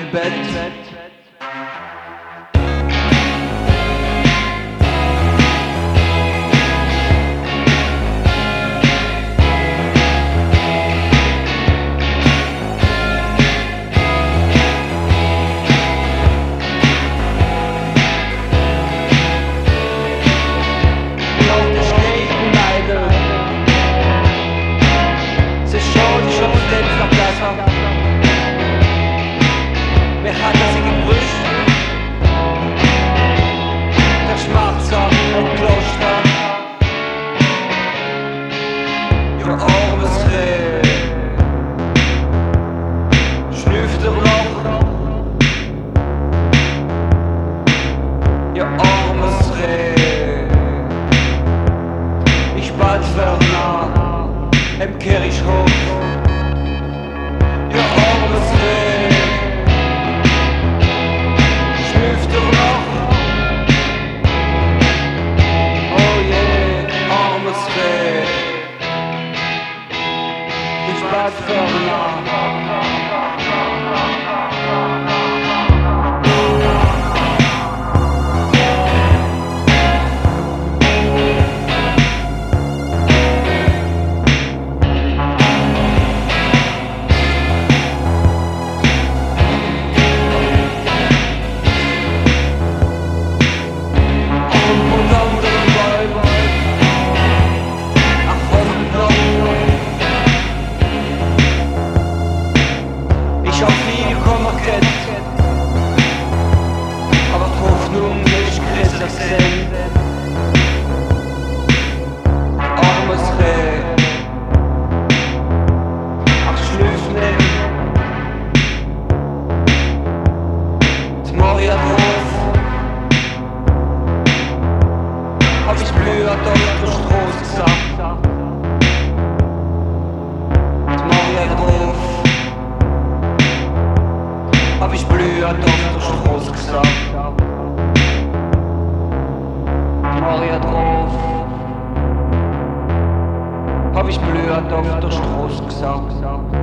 Bett. Im Kirchhof, ihr armes Reh, schnüfft ihr noch? Oh je, armes Reh, ich bad Förner. Ich hab viel Kummerkett, aber die Hoffnung ist größer gesehen. Armes Reh, ach schlüpf nicht. Die Maria drauf, hab ich blöd auf der Straße gesagt. Die Maria drauf, hab ich blöd auf der Straße gesagt. Maria drauf, hab ich blöd auf der Straße gesagt.